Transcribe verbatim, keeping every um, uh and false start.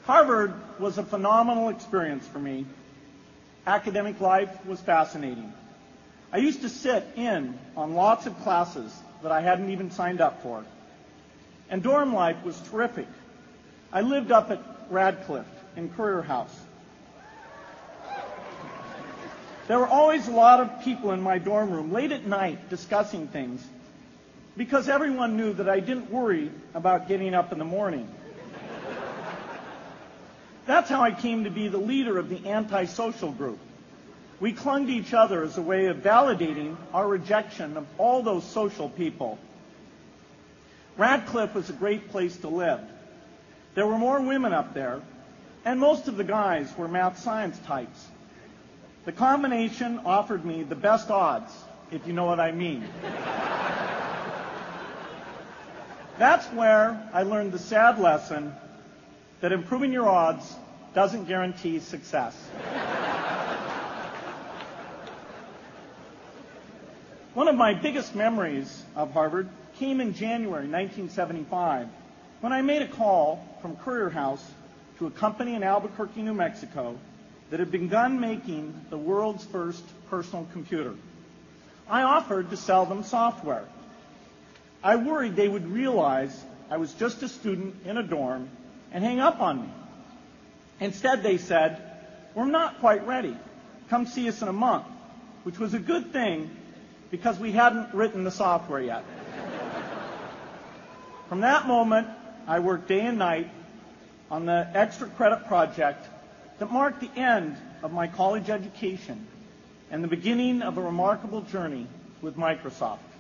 Harvard was a phenomenal experience for me. Academic life was fascinating. I used to sit in on lots of classes that I hadn't even signed up for. And dorm life was terrific. I lived up at Radcliffe in Currier House. There were always a lot of people in my dorm room late at night discussing things because everyone knew that I didn't worry about getting up in the morning. That's how I came to be the leader of the antisocial group. We clung to each other as a way of validating our rejection of all those social people. Radcliffe was a great place to live. There were more women up there, and most of the guys were math science types. The combination offered me the best odds, if you know what I mean. That's where I learned the sad lesson that improving your odds doesn't guarantee success. One of my biggest memories of Harvard came in January nineteen seventy-five when I made a call from Currier House to a company in Albuquerque, New Mexico that had begun making the world's first personal computer. I offered to sell them software. I worried they would realize I was just a student in a dorm and hang up on me. Instead, they said, "We're not quite ready. Come see us in a month," which was a good thing because we hadn't written the software yet. From that moment, I worked day and night on the extra credit project that marked the end of my college education and the beginning of a remarkable journey with Microsoft.